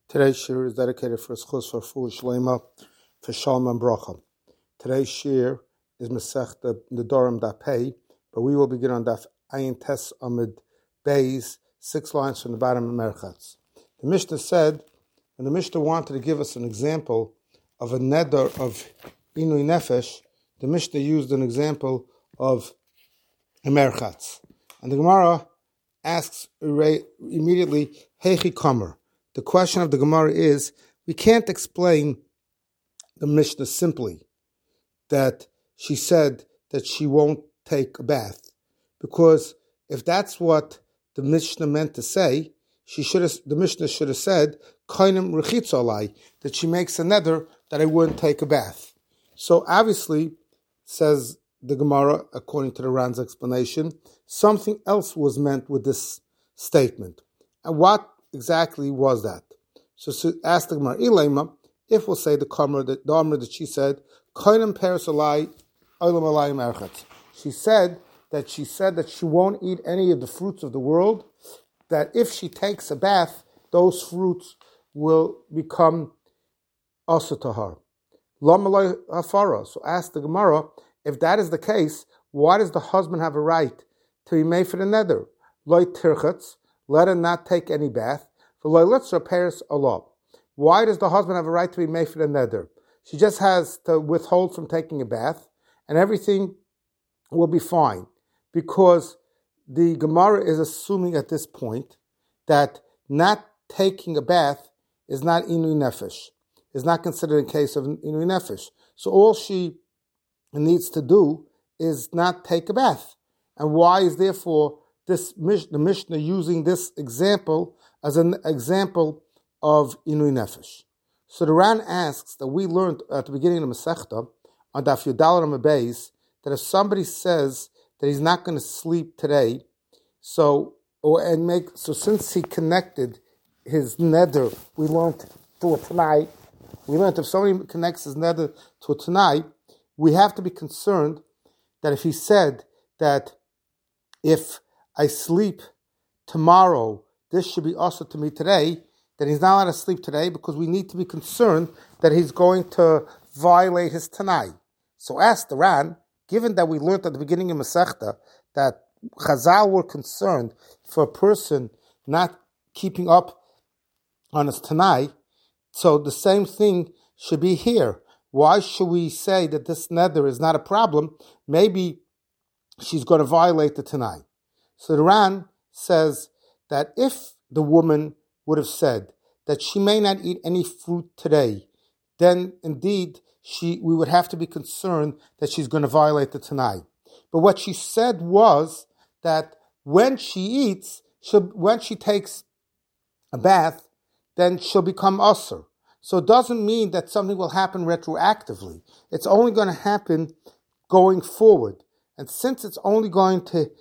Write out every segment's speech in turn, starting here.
Today's shir is dedicated for schus for Fu Shlema for Shalom and Bracha. Today's shir is Masechta Nedarim Daf Pei, but we will begin on Daf Ayin Tes Amid Beis, 6 lines from the bottom of Merchatz. The Mishnah said, and the Mishnah wanted to give us an example of a neder of Inui Nefesh, the Mishnah used an example of a Merchatz. And the Gemara asks immediately, Heichi Kamer. The question of the Gemara is, we can't explain the Mishnah simply that she said that she won't take a bath, because if that's what the Mishnah meant to say, the Mishnah should have said, Kainim rechitz alai, that she makes a neder that I wouldn't take a bath. So obviously, says the Gemara, according to the Ran's explanation, something else was meant with this statement. And what exactly was that? So ask the Gemara, Ilema, if we'll say the Amr that she said, Kainim peres alai, olam alai merchatz. She said that she won't eat any of the fruits of the world, that if she takes a bath, those fruits will become also to her. So ask the Gemara, if that is the case, why does the husband have a right to be made for the neder? Loi tirchatz, let her not take any bath. For loi litzra peres Allah. Why does the husband have a right to be made for the neder? She just has to withhold from taking a bath, and everything will be fine. Because the Gemara is assuming at this point that not taking a bath is not inui nefesh, is not considered a case of inui nefesh. So all she needs to do is not take a bath. And why is therefore the Mishnah using this example as an example of inui nefesh? So the Ran asks that we learned at the beginning of the Masechta on Daf Yudal Amud Beis that if somebody says that he's not going to sleep today, so since he connected his neder, we learned to a tonight. We learned if somebody connects his neder to a tonight, we have to be concerned that if he said that if I sleep tomorrow, this should be also to me today, then he's not allowed to sleep today, because we need to be concerned that he's going to violate his tonight. So ask the Ran, given that we learned at the beginning of Masechta that Chazal were concerned for a person not keeping up on his tonight, so the same thing should be here. Why should we say that this neder is not a problem? Maybe she's going to violate the tonight. So the Ran says that if the woman would have said that she may not eat any fruit today, then indeed we would have to be concerned that she's going to violate the tonight. But what she said was that when she eats, when she takes a bath, then she'll become usher. So it doesn't mean that something will happen retroactively. It's only going to happen going forward. And since it's only moving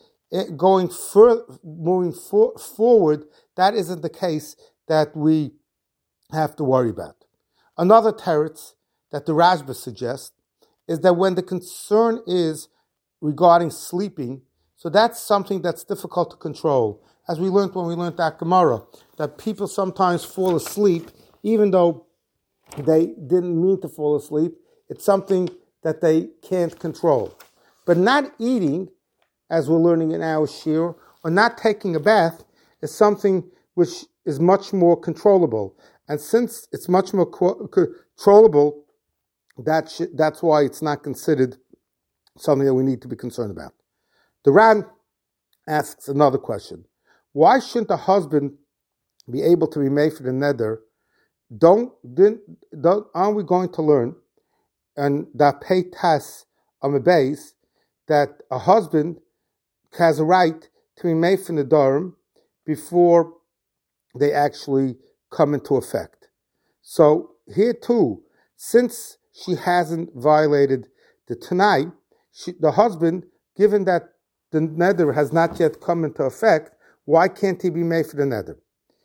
forward, that isn't the case that we have to worry about. Another teretz that the Rashba suggests is that when the concern is regarding sleeping, so that's something that's difficult to control. As we learned when we learned that Gemara, that people sometimes fall asleep even though they didn't mean to fall asleep. It's something that they can't control. But not eating, as we're learning in our shir, or not taking a bath is something which is much more controllable. And since it's much more controllable, that's why it's not considered something that we need to be concerned about. The Ran asks another question. Why shouldn't a husband be able to be made for the neder? Aren't we going to learn and that pei tas on a base that a husband has a right to be made for the nedarim before they actually come into effect? So here too, since she hasn't violated the tonight, the husband, given that the neder has not yet come into effect, why can't he be made for the neder?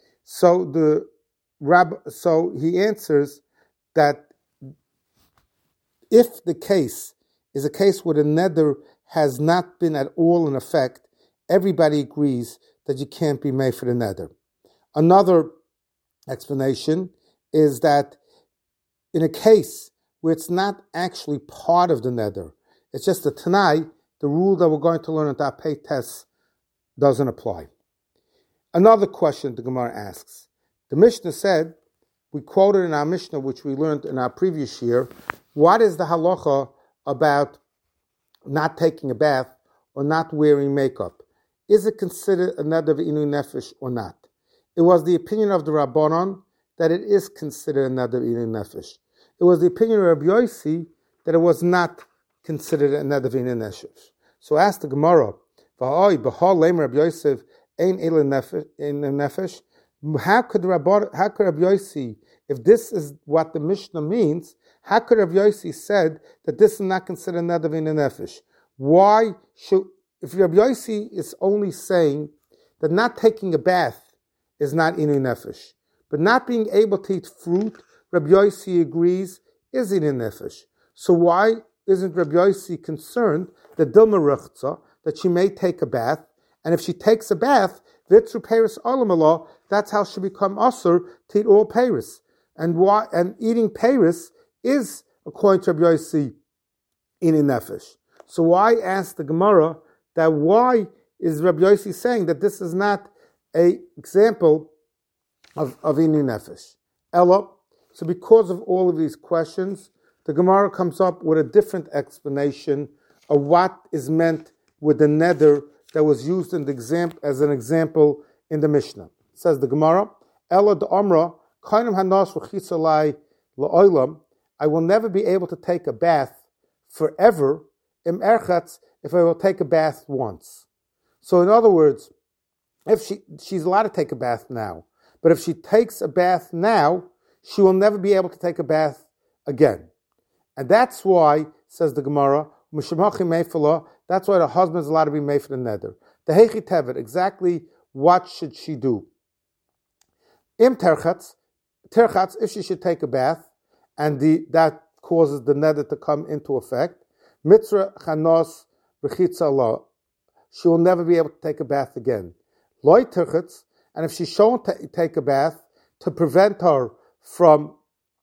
So he answers that if the case is a case where the neder has not been at all in effect, everybody agrees that you can't be made for the neder. Another explanation is that in a case where it's not actually part of the neder, it's just a Tanai, the rule that we're going to learn at that pay test doesn't apply. Another question the Gemara asks. The Mishnah said, we quoted in our Mishnah, which we learned in our previous year, what is the halacha about not taking a bath or not wearing makeup? Is it considered a neder v'inui nefesh or not? It was the opinion of the Rabbanon that it is considered a neder v'inui nefesh. It was the opinion of Rabbi Yossi that it was not considered a neder v'inui nefesh. So ask the Gemara, how could Rabbi Yossi, if this is what the Mishnah means, how could Rabbi Yossi said that this is not considered neder v'inui nefesh? Why should, if Rabbi Yossi is only saying that not taking a bath is not inui nefesh, but not being able to eat fruit, Rabbi Yossi agrees, is inui nefesh. So why isn't Rabbi Yossi concerned that Dilma Rechza, that she may take a bath, and if she takes a bath, Vitru Paris Olam, that's how she become Asur to eat all Paris. And why? And eating Paris is, according to Rabbi Yossi, inui nefesh. So why ask the Gemara that why is Rabbi Yossi saying that this is not an example of inui nefesh? Ella, so because of all of these questions, the Gemara comes up with a different explanation of what is meant with the neder that was used in the as an example in the Mishnah. It says the Gemara, Ella de Amra, Kainim Hanas V'chisalai La'olam, I will never be able to take a bath forever, Im Erchatz, if I will take a bath once. So in other words, if she's allowed to take a bath now, but if she takes a bath now, she will never be able to take a bath again. And that's why, says the Gemara, that's why the husband is allowed to be made for the neder. The Heichi Tevet, exactly what should she do? Im terchatz, if she should take a bath, and that causes the neder to come into effect, mitzra chanos b'chitza la, she will never be able to take a bath again. Loi terchatz, and if she's shown to take a bath to prevent her from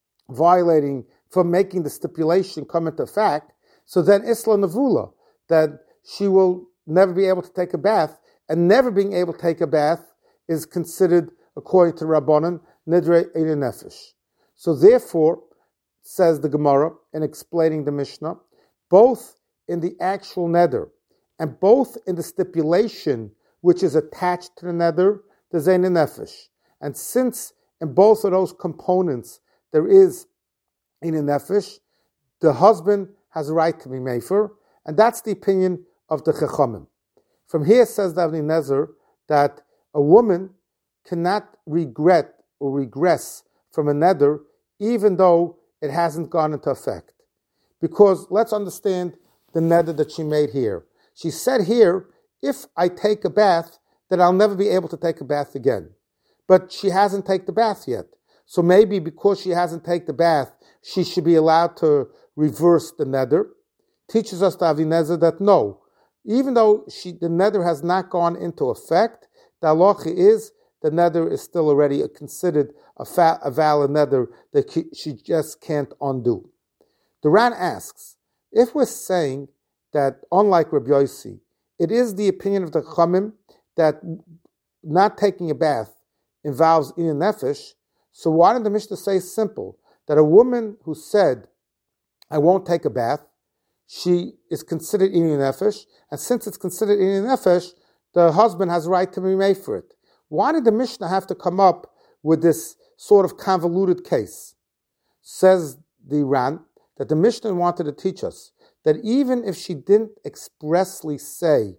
making the stipulation come into effect, so then Isla Navula, that she will never be able to take a bath, and never being able to take a bath is considered, according to Rabbanan, Nidre Inui Nefesh. So therefore, says the Gemara, in explaining the Mishnah, both in the actual neder, and both in the stipulation which is attached to the neder, there's Inui Nefesh. And since in both of those components there is Inui Nefesh, the husband has a right to be mefer, and that's the opinion of the Chachamim. From here, says the Avnei Nezer, that a woman cannot regret or regress from a neder, even though it hasn't gone into effect. Because let's understand the neder that she made here. She said here, if I take a bath, then I'll never be able to take a bath again. But she hasn't taken the bath yet. So maybe because she hasn't taken the bath, she should be allowed to reverse the neder. Teaches us the Avnei Nezer that no, even though the neder has not gone into effect, the halacha is the neder is still already considered a valid neder that she just can't undo. The Ran asks, if we're saying that unlike Rabbi Yossi, it is the opinion of the Chachamim that not taking a bath involves inui nefesh, so why did the Mishnah say simple, that a woman who said, I won't take a bath, she is considered inui nefesh, and since it's considered inui nefesh, the husband has a right to be made for it. Why did the Mishnah have to come up with this sort of convoluted case? Says the Ran that the Mishnah wanted to teach us that even if she didn't expressly say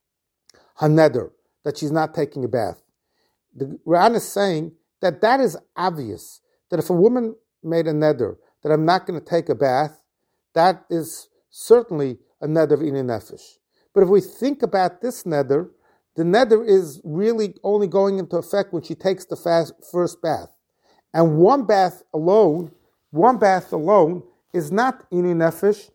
haneder, that she's not taking a bath, the Ran is saying that is obvious, that if a woman made a neder that I'm not going to take a bath, that is certainly a neder of inui nefesh. But if we think about this neder, the neder is really only going into effect when she takes the first bath. And one bath alone is not inui nefesh,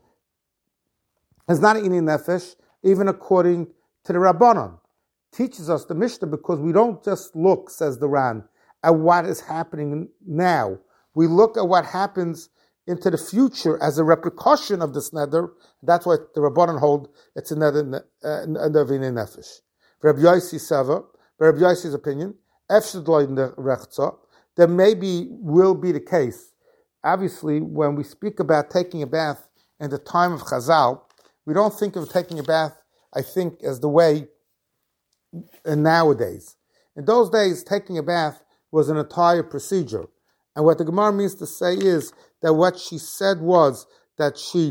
even according to the Rabbanon. Teaches us the Mishnah, because we don't just look, says the Ran, at what is happening now. We look at what happens into the future as a repercussion of this neder. That's why the Rabbanan hold it's a neder v'inei nefesh. Rabbi Yossi Seva, Rabbi Yossi's opinion, there maybe will be the case. Obviously, when we speak about taking a bath in the time of Chazal, we don't think of taking a bath, I think, as the way nowadays. In those days, taking a bath was an entire procedure. And what the Gemara means to say is that what she said was that she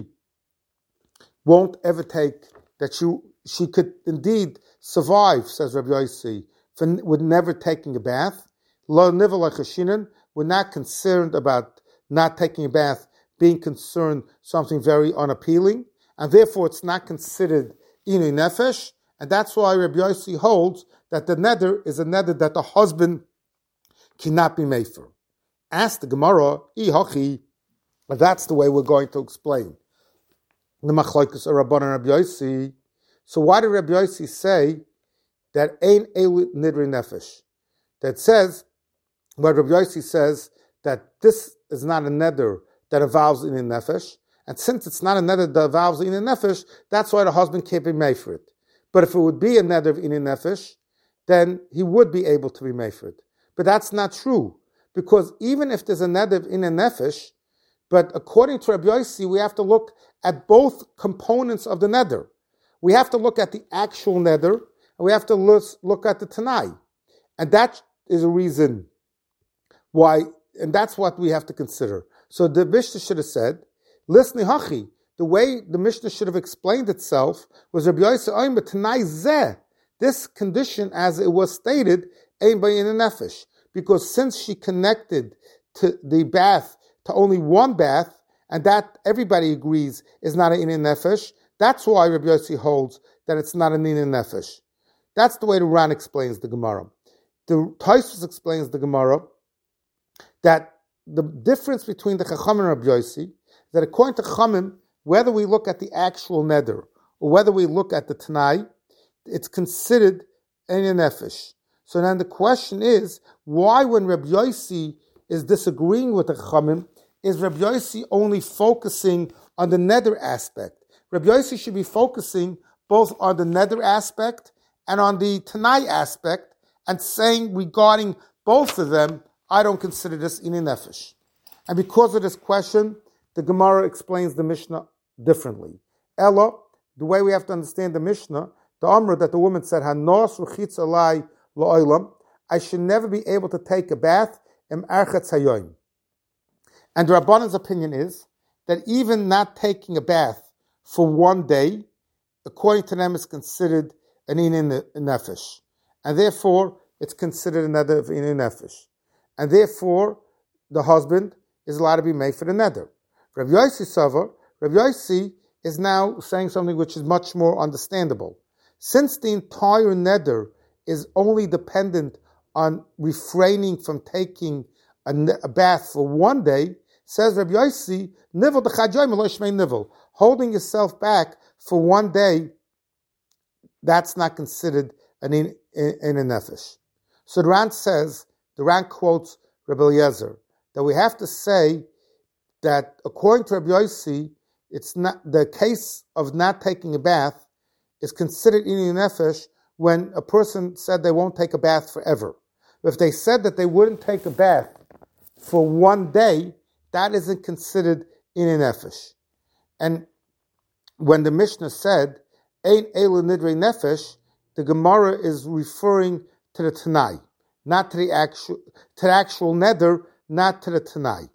won't ever take, that she could indeed survive, says Rabbi Yossi, with never taking a bath. Lo nivel l'chashinin, we're not concerned about not taking a bath being concerned something very unappealing, and therefore it's not considered inui nefesh, and that's why Rabbi Yossi holds that the neder is a neder that the husband cannot be made for. Ask the Gemara, but that's the way we're going to explain the machlokes of Rabbanan and Rabbi Yossi. So why did Rabbi Yossi say that ein elu nidri nefesh? That says, what Rabbi Yossi says, that this is not a neder that involves in nefesh, and since it's not a neder that involves in nefesh, that's why the husband can't be made for it. But if it would be a neder of in nefesh, then he would be able to be made for it. But that's not true, because even if there's a neder of in nefesh, but according to Rabbi Yossi, we have to look at both components of the neder. We have to look at the actual neder, and we have to look at the Tanai. And that is a reason why, and that's what we have to consider. So the Mishnah should have said, Lisni hachi, the way the Mishnah should have explained itself was Rabbi Yossi Oimer Tanai Zeh, this condition as it was stated, Ein Bayin Nefesh, because since she connected to the bath to only one bath, and that everybody agrees is not an inin nefesh, that's why Rabbi Yossi holds that it's not an inin nefesh. That's the way the Ran explains the Gemara. The Tosfos explains the Gemara that the difference between the Chachamim and Rabbi Yossi, that according to Chachamim, whether we look at the actual neder or whether we look at the Tanai, it's considered inin nefesh. So then the question is, why when Rabbi Yossi is disagreeing with the Chachamim, is Rabbi Yossi only focusing on the neder aspect? Rabbi Yossi should be focusing both on the neder aspect and on the Tanai aspect, and saying regarding both of them, I don't consider this inin nefesh. And because of this question, the Gemara explains the Mishnah differently. Ella, the way we have to understand the Mishnah, the Amr that the woman said, Hanos ruchitz alai la'olam, I should never be able to take a bath im archetz hayoim. And the Rabbanan's opinion is that even not taking a bath for one day, according to them, is considered an inin nefesh. And therefore, it's considered another of inin nefesh. And therefore, the husband is allowed to be made for the neder. Rabbi Yossi Sava, Rabbi Yossi is now saying something which is much more understandable. Since the entire neder is only dependent on refraining from taking a bath for one day, says Rabbi Yossi, nivel d'chadyoyim lo shmei nivel, holding yourself back for one day, that's not considered in a nefesh. So the Ran quotes Rabbi Eliezer, that we have to say that according to Rabbi Yossi, it's not the case of not taking a bath is considered in a nefesh when a person said they won't take a bath forever. If they said that they wouldn't take a bath for one day, that isn't considered in a nefesh. And when the Mishnah said, Ein elu nidrei nefesh, the Gemara is referring to the Tanai, not to the actual neder, not to the Tanai.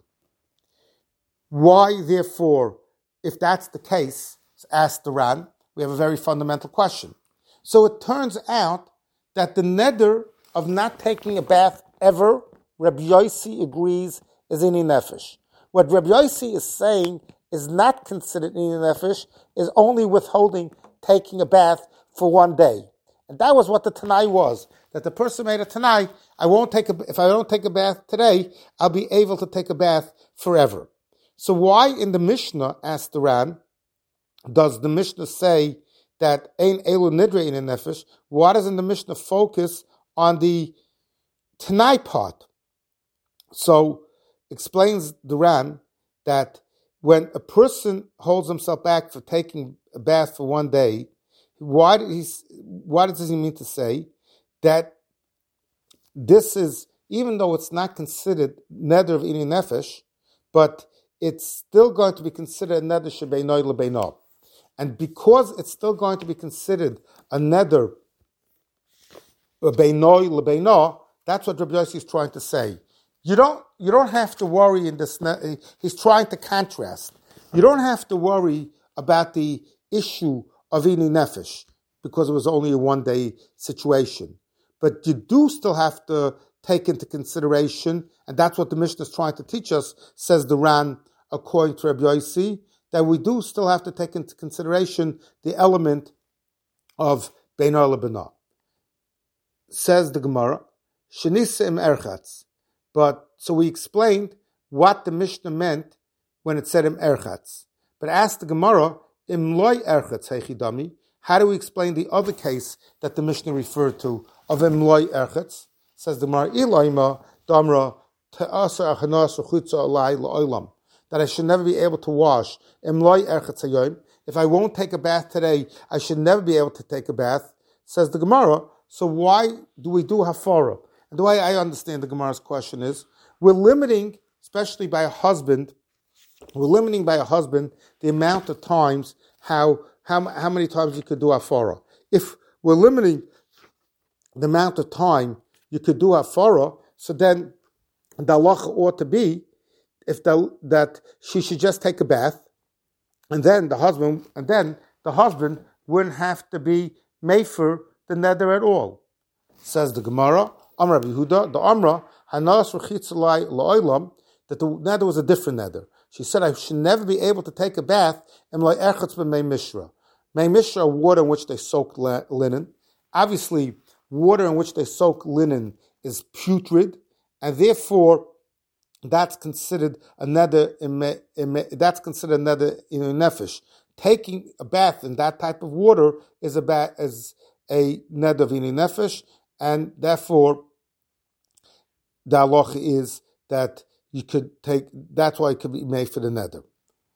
Why, therefore, if that's the case, asked the Ran, we have a very fundamental question. So it turns out that the neder of not taking a bath ever, Rabbi Yossi agrees, is inin nefesh. What Rabbi Yossi is saying is not considered inin nefesh, is only withholding taking a bath for one day. And that was what the Tanai was. That the person made a Tanai, if I don't take a bath today, I'll be able to take a bath forever. So why in the Mishnah, asked the Ran, does the Mishnah say that ein elu nidre in a nefesh? Why doesn't the Mishnah focus on the Tanai part? So explains the Ran that when a person holds himself back for taking a bath for one day, what does he mean to say that this is, even though it's not considered neder of eating nefesh, but it's still going to be considered neder shebeinoi lebeinah. And because it's still going to be considered a neder beinoi lebeinah, that's what Rabbi Yossi is trying to say. You don't have to worry in this. He's trying to contrast. You don't have to worry about the issue of eating nefesh because it was only a one-day situation. But you do still have to take into consideration, and that's what the Mishnah is trying to teach us, says the Ran, according to Rabbi Yossi, that we do still have to take into consideration the element of Beinah Lebenah. Says the Gemara, Shenisa im erchatz. But so we explained what the Mishnah meant when it said im erchatz. But asked the Gemara, im loy erchatz heichidami. How do we explain the other case that the Mishnah referred to of im loy erchatz? Says the Gemara, ilayma damra te'asa achanas uchutza alai la'olam. That I should never be able to wash im loy erchatz hayom. If I won't take a bath today, I should never be able to take a bath. Says the Gemara, so why do we do hafara? And the way I understand the Gemara's question is, we're limiting, especially by a husband, the amount of times, how many times you could do hafara. If we're limiting the amount of time you could do hafara, so then the halacha ought to be that she should just take a bath, and then the husband wouldn't have to be mefer the neder at all. Says the Gemara, Amar Rabbi Yehuda, the Amra, Hanas Rechitzalai La'olam, that the neder was a different neder. She said, I should never be able to take a bath in Lo Erchatz b'Mei Mishra. Mei Mishra, water in which they soak linen. Obviously, water in which they soak linen is putrid, and therefore, that's considered a neder in nefesh. Taking a bath in that type of water is a neder of nefesh, and therefore the halacha is that you could take. That's why it could be made for the neder.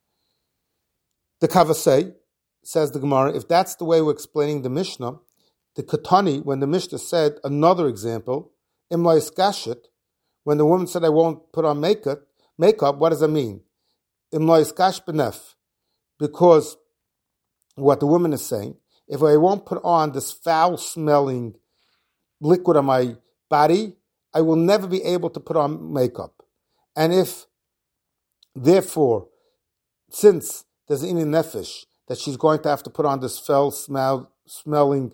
The Kavasei says the Gemara, if that's the way we're explaining the Mishnah, the Katani, when the Mishnah said another example, Imla Iskashit, when the woman said, I won't put on makeup, what does that mean? Imla Iskash benef. Because what the woman is saying, if I won't put on this foul-smelling liquid on my body, I will never be able to put on makeup. And if, therefore, since there's an inin nefesh, that she's going to have to put on this foul-smelling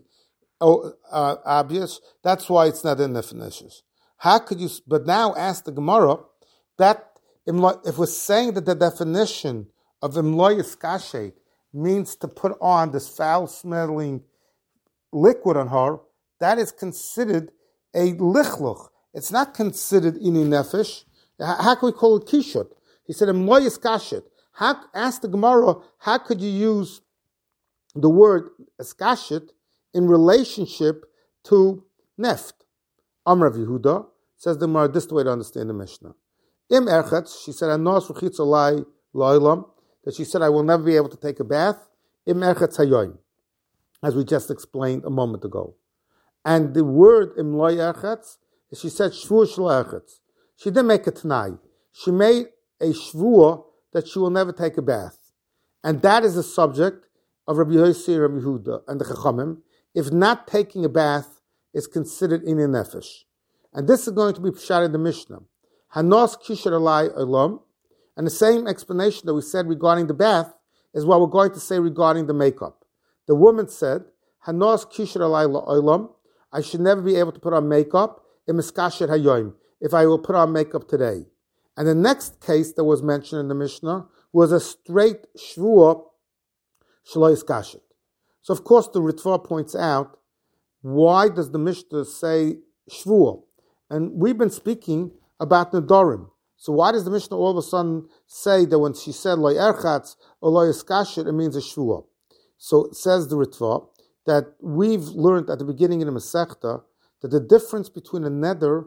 obvious, that's why it's not in nefesh. How could you, but now ask the Gemara, that if we're saying that the definition of imloy iskashet means to put on this foul-smelling liquid on her, that is considered a lichluch. It's not considered inu nefesh. How can we call it kishut? He said imloy iskashet. Ask the Gemara, how could you use the word iskashet in relationship to neft? Amar Rav Yehuda, says the Gemara, this is the way to understand the Mishnah. Im erchatz, she said, anos ruchitz alai lo'ilam, that she said, I will never be able to take a bath. Im erchatz hayoim, as we just explained a moment ago. And the word im lo erchatz, she said shvur shlo erchatz. She didn't make a t'nai. She made a shvur that she will never take a bath. And that is the subject of Rabbi Yossi and Rabbi Yehuda and the Chachamim. If not taking a bath is considered inin nefesh. And this is going to be pshat in the Mishnah. Hanos kisher alai olam. And the same explanation that we said regarding the bath is what we're going to say regarding the makeup. The woman said, Hanos kisher alai olam. I should never be able to put on makeup imiskasher hayoim, if I will put on makeup today. And the next case that was mentioned in the Mishnah was a straight shvur shlo iskashet. So of course the Ritva points out, why does the Mishnah say shvur? And we've been speaking about nedarim. So why does the Mishnah all of a sudden say that when she said loy erchatz or loy iskashet, it means a shvur? So it says the Ritva that we've learned at the beginning in the Masechta that the difference between a neder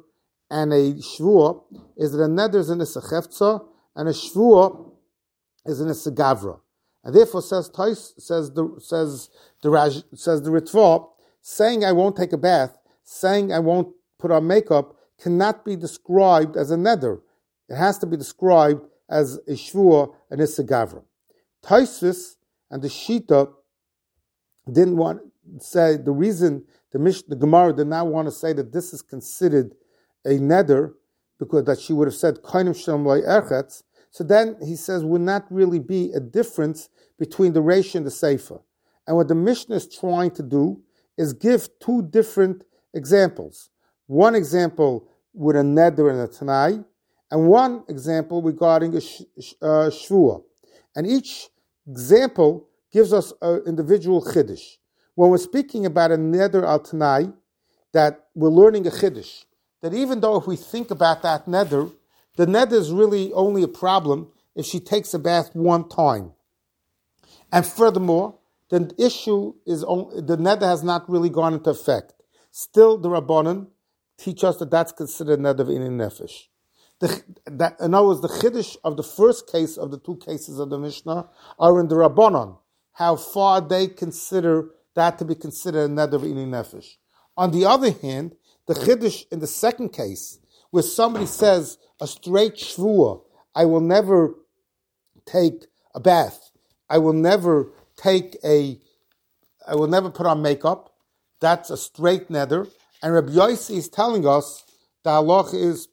and a shvua is that a neder is an issa chefza, and a shvua is an issa gavra. And therefore, says the Ritva, saying I won't take a bath, saying I won't put on makeup, cannot be described as a neder. It has to be described as a shvua, an issa gavra. Tosfos and the Shita didn't want to say the reason the Gemara did not want to say that this is considered a neder, because that she would have said koinim shalom loy erchetz. So then he says would not really be a difference between the Reish and the Seifa. And what the Mishnah is trying to do is give two different examples. One example with a neder and a tanai, and one example regarding a shvua. And each example gives us an individual chiddush. When we're speaking about a neder al tanai, that we're learning a chiddush, that even though if we think about that neder, the neder is really only a problem if she takes a bath one time. And furthermore, the issue is the neder has not really gone into effect. Still, the Rabbanan teach us that that's considered neder of inin nefesh. In other words, the chiddush of the first case of the two cases of the Mishnah are in the Rabbanan, how far they consider that to be considered a neder of inin nefesh. On the other hand, the chiddush in the second case, where somebody says a straight shvua, I will never take a bath, I will never put on makeup, that's a straight neder. And Rabbi Yossi is telling us the halacha is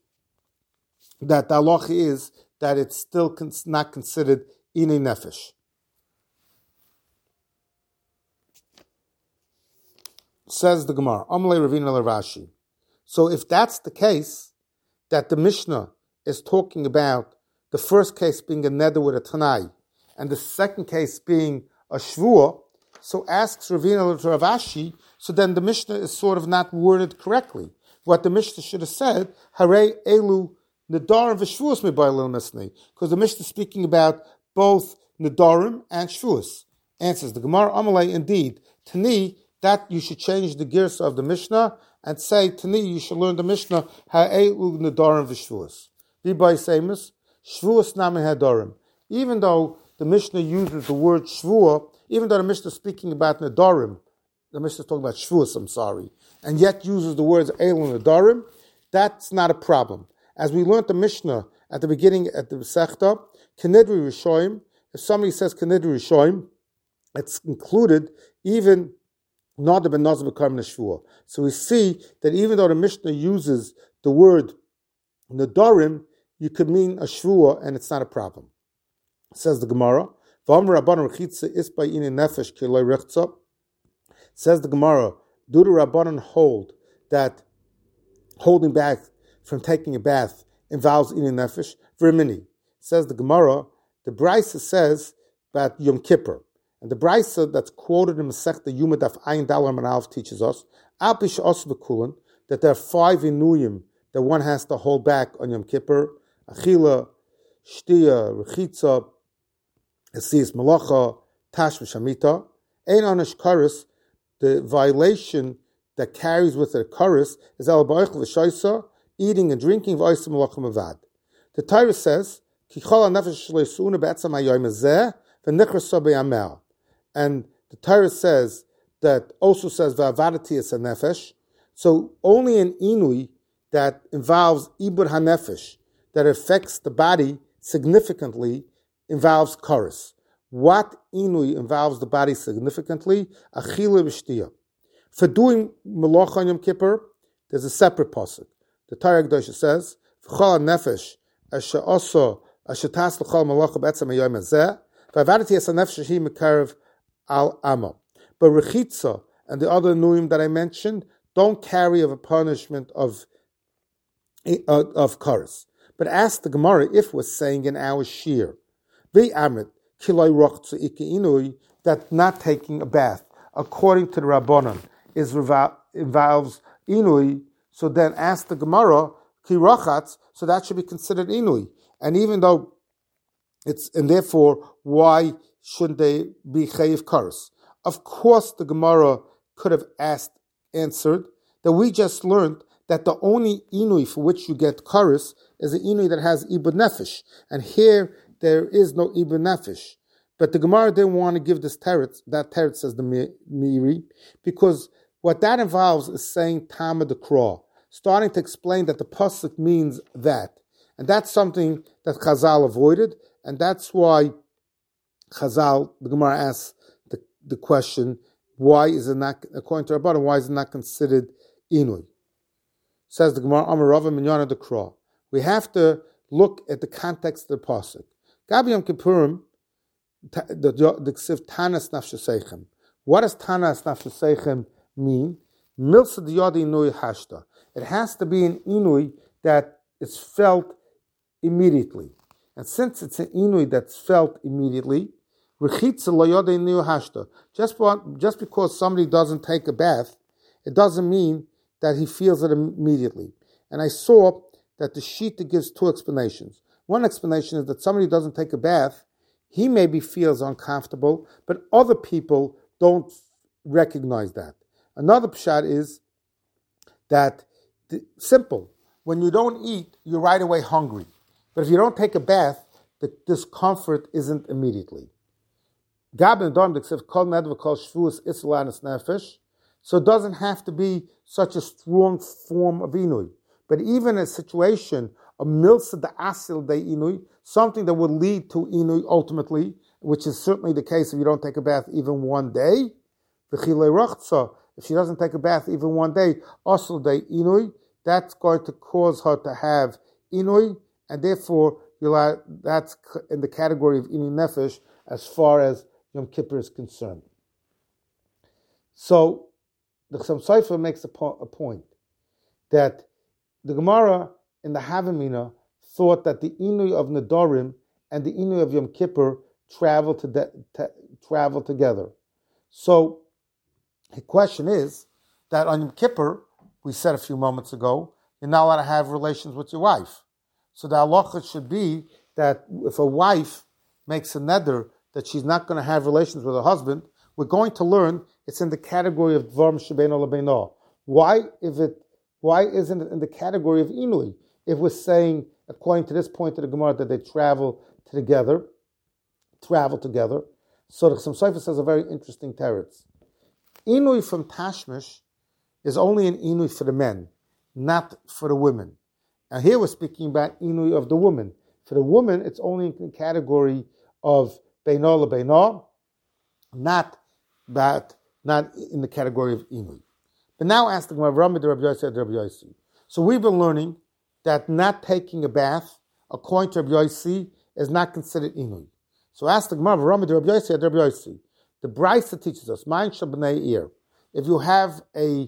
that it's still not considered inin nefesh. Says the Gemara, Amalei Ravina Rashi. So if that's the case, that the Mishnah is talking about the first case being a neder with a tanai, and the second case being a shvua, so asks Ravina Ravashi, so then the Mishnah is sort of not worded correctly. What the Mishnah should have said, Harei elu nedarim v'shvuas mebayil misnei, because the Mishnah is speaking about both nedarim and shvuas. Answers the Gemara, Amalei, indeed, Tani, that you should change the gears of the Mishnah and say, Tani, you should learn the Mishnah, Ha'elu nedarim v'shvuas. V'bay semus, shvuas nami hadarim. Even though the Mishnah uses the word shvua, even though the Mishnah is speaking about nedarim, the Mishnah is talking about shvuas, and yet uses the words elu nedarim, that's not a problem. As we learned the Mishnah at the beginning at the Masechta, Kenedri Rishoim, if somebody says Kenedri Rishoim, it's included even not the ben nazir b'karban shvua. So we see that even though the Mishnah uses the word nedarim, you could mean a shvua, and it's not a problem. Says the Gemara, says the Gemara, do the Rabbanan hold that holding back from taking a bath involves inin nefesh? V'rimini. Says the Gemara, the Brisa says about Yom Kippur. And the Brisa that's quoted in Masechta Yuma Daf Ayin Dalar Manalv teaches us, Apish Os V'Kulan, that there are 5 inuyim that one has to hold back on Yom Kippur: Achila, Shtia, Rechitza, Esis Malacha, Tash V'Shamita. Ein Onish Karis, the violation that carries with it a karis is Al Ba'ich V'Shaisa, eating and drinking V'Oisa Malacha Mavad. The Torah says, Ki Chol HaNefesh Shleisuna Be'etzam HaYom Hazeh V'Nichras B'Yamel. And the Torah says that also says V'Avadati Es HaNefesh. So only an inui that involves Ibur HaNefesh, that affects the body significantly, involves karis. What inui involves the body significantly? Achila v'shtiya. For doing malacha on Yom Kippur, there's a separate pasuk. The Torah Kedosha says, "V'chol nefesh asher oso asher tas l'chol malacha b'etzem hayom hazeh v'avadati es hanefesh shehi mekarev al amo." But rechitza and the other nuim that I mentioned don't carry of a punishment of karis. But ask the Gemara if we're saying in our shir, v'amrit kiloi rochzu ike inui, that not taking a bath according to the Rabbanan involves inui. So then ask the Gemara, ki rachatz, so that should be considered inui. And even though and therefore, why shouldn't they be chayiv karis? Of course, the Gemara could have answered that we just learned that the only inui for which you get karis is an inui that has ibud nefesh. And here, there is no ibud nefesh. But the Gemara didn't want to give this teretz, that teretz says the Meiri, because what that involves is saying Tama the Kra, starting to explain that the pasuk means that. And that's something that Chazal avoided, and that's why Chazal, the Gemara asks the question, why is it not, according to Rabbanan, why is it not considered Inui? Says the Gemara, Amar Rava Minyana the Kra. We have to look at the context of the pasuk. Gabi Yom Kippurim, the Ksiv Tanas Nafsheseichem. What does Tanas Nafsheseichem mean? Milsa Diyadi Inui Hashta. It has to be an Inui that is felt immediately. And since it's an Inui that's felt immediately, Rechitza Loyode Inui Hashta. Just because somebody doesn't take a bath, it doesn't mean that he feels it immediately. And I saw that the Shita gives two explanations. One explanation is that somebody doesn't take a bath, he maybe feels uncomfortable, but other people don't recognize that. Another pshat is that, simple, when you don't eat, you're right away hungry. But if you don't take a bath, the discomfort isn't immediately. So it doesn't have to be such a strong form of inui. But even a situation of milsa de asil de inui, something that would lead to inui ultimately, which is certainly the case if you don't take a bath even one day. If she doesn't take a bath even one day, asil de inui, that's going to cause her to have inui, and therefore that's in the category of inui nefesh as far as Yom Kippur is concerned. So the Chassam Sofer makes a point that the Gemara in the Havamina thought that the Inui of Nedarim and the Inui of Yom Kippur travel together. So the question is that on Yom Kippur, we said a few moments ago, you're not allowed to have relations with your wife. So the halacha should be that if a wife makes a neder that she's not going to have relations with her husband, we're going to learn it's in the category of Dvarim Shebeino Lebeino. Why isn't it in the category of Inui? If we're saying, according to this point of the Gemara, that they travel together. So the Chassam Sofer says a very interesting teretz. Inui from Tashmish is only an Inui for the men, not for the women. And here we're speaking about Inui of the woman. For the woman, it's only in the category of Beino Lebeino, not in the category of Inui. But now ask the Gemara, Rabbi Yossi. So we've been learning that not taking a bath, according to Rabbi Yossi, is not considered Inui. So ask the Gemara, Rabbi Yossi. The Brisa teaches us, Mayin Shabnei Ir. If you have a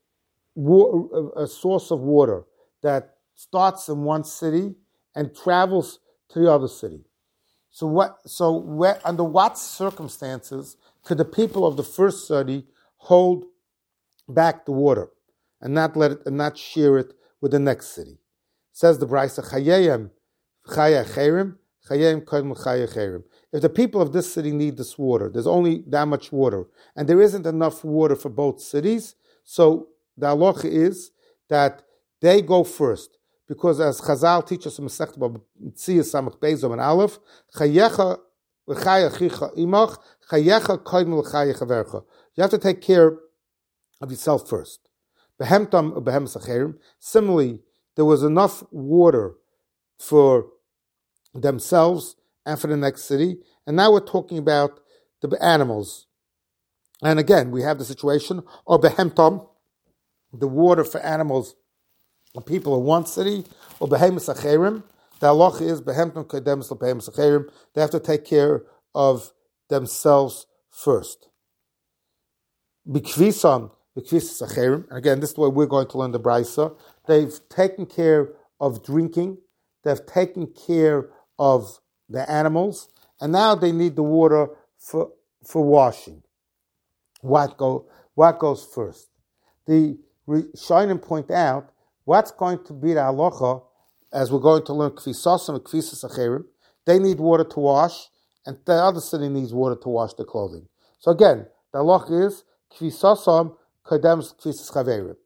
source of water that starts in one city and travels to the other city. Under what circumstances could the people of the first city hold back the water and not share it with the next city? Says the Brisa, Chayayim Chaya Cherim, Chayayim Kodem Chaya Cherim. If the people of this city need this water, there's only that much water, and there isn't enough water for both cities, so the halacha is that they go first. Because as Chazal teaches in Masechet Tziyas Samach Beis and Aleph, Chayecha v'chaya chicha imach, Chayecha kodim l'chaya chavercha. You have to take care of yourself first. Behemtam behem sacherim. Similarly, there was enough water for themselves and for the next city. And now we're talking about the animals. And again, we have the situation, or behemtam, the water for animals, the people in one city, or behemus acherim. The halacha is behemtam kodemus lebehemus acherim. They have to take care of themselves first. Bikvisan, bikvis acherim. And again, this is the way we're going to learn the brisa. They've taken care of drinking. They've taken care of the animals, and now they need the water for washing. What goes first? The Rishonim point out what's going to be the halacha, as we're going to learn kvisasam and kvisas acherim. They need water to wash, and the other city needs water to wash their clothing. So again, the halacha is kvisasam kodems kvisas chaverim.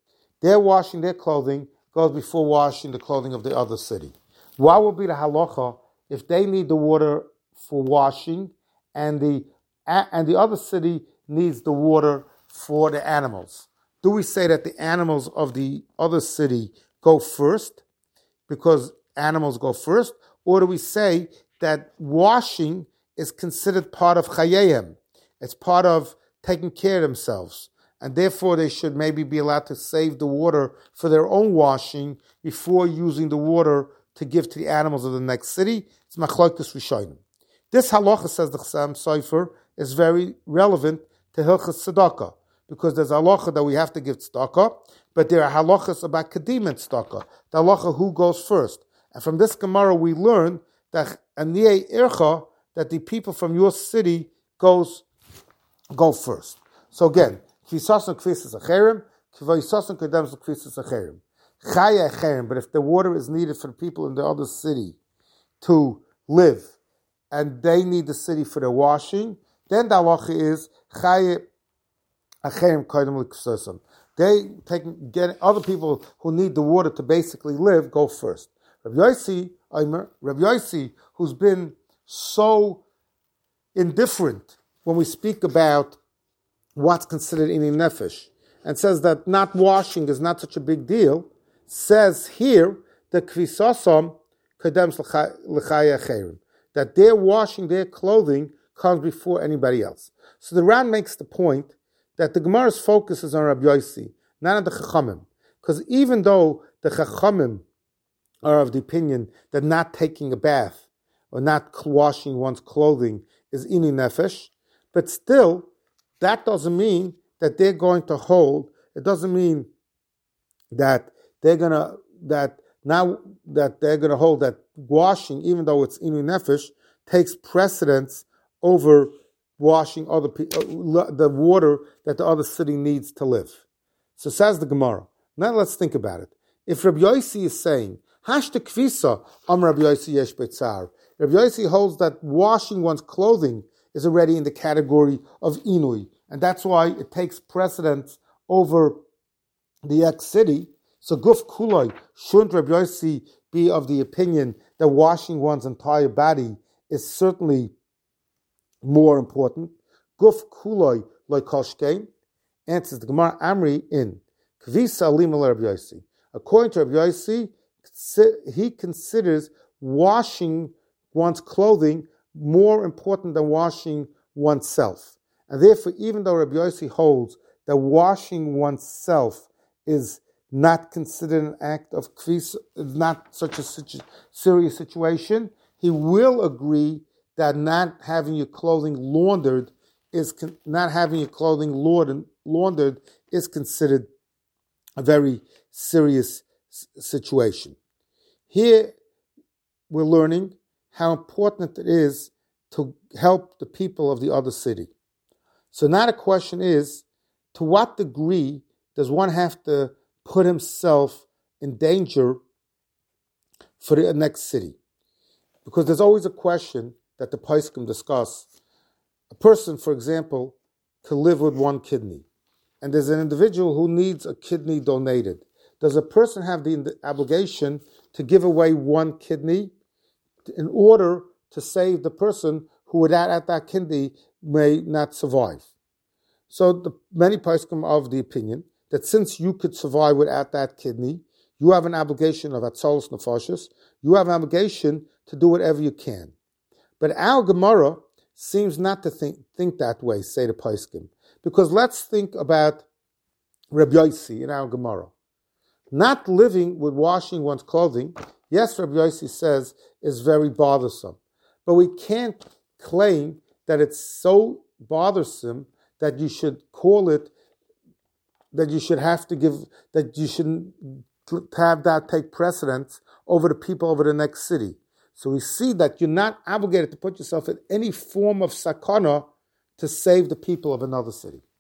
Their washing their clothing goes before washing the clothing of the other city. What will be the halacha if they need the water for washing and the other city needs the water for the animals? Do we say that the animals of the other city go first because animals go first? Or do we say that washing is considered part of chayayim? It's part of taking care of themselves. And therefore they should maybe be allowed to save the water for their own washing before using the water to give to the animals of the next city. It's machlokes rishonim. This halacha, says the Chassam Sofer, is very relevant to Hilchas Tzedakah, because there's a halacha that we have to give tzedakah, but there are halachas about kedim and tzedakah, the halacha who goes first. And from this Gemara we learn that aniyei ircha, that the people from your city go first. So again, kvisason kvisas acherim, kvisason kedem kvisas acherim. Chaya acherim, but if the water is needed for the people in the other city to live, and they need the city for their washing, then the halacha is chaya acherim kodem l'kvisason. They get other people who need the water to basically live, go first. Rabbi Yossi, who's been so indifferent when we speak about what's considered inyan nefesh, and says that not washing is not such a big deal, says here that kvisasom kadems l'chaya acherim, that their washing their clothing comes before anybody else. So the Ran makes the point that the Gemara's focus is on Rabbi Yossi, not on the Chachamim, because even though the Chachamim are of the opinion that not taking a bath or not washing one's clothing is inyan nefesh, but still, that doesn't mean that they're going to hold. It doesn't mean that they're gonna hold that washing, even though it's inyan nefesh, takes precedence over washing other the water that the other city needs to live. So says the Gemara. Now let's think about it. If Rabbi Yossi is saying Hashta kvisa, Rabbi Yossi yesh beitzar, Rabbi Yossi holds that washing one's clothing is already in the category of inui, and that's why it takes precedence over the ex city. So guf kuloi, shouldn't Rabbi Yossi be of the opinion that washing one's entire body is certainly more important? Guf kuloi loy koshkein, answers the Gemara Amri in kvisa lima Rabbi Yossi. According to Rabbi Yossi, he considers washing one's clothing more important than washing oneself. And therefore, even though Rabbi Yossi holds that washing oneself is not considered an act of kvis, not such a serious situation, he will agree that not having your clothing laundered is considered a very serious situation. Here we're learning how important it is to help the people of the other city. So now the question is, to what degree does one have to put himself in danger for the next city? Because there's always a question that the Poskim discuss. A person, for example, could live with one kidney, and there's an individual who needs a kidney donated. Does a person have the obligation to give away one kidney in order to save the person who without that kidney may not survive? So many poskim are of the opinion that since you could survive without that kidney, you have an obligation of atzolos nefashos. You have an obligation to do whatever you can. But our Gemara seems not to think that way, say the poskim, because let's think about Rabbi Yossi in our Gemara. Not living with washing one's clothing, yes, Rabbi Yossi says, is very bothersome. But we can't claim that it's so bothersome that you should call it, that you should have that take precedence over the people over the next city. So we see that you're not obligated to put yourself in any form of sakana to save the people of another city.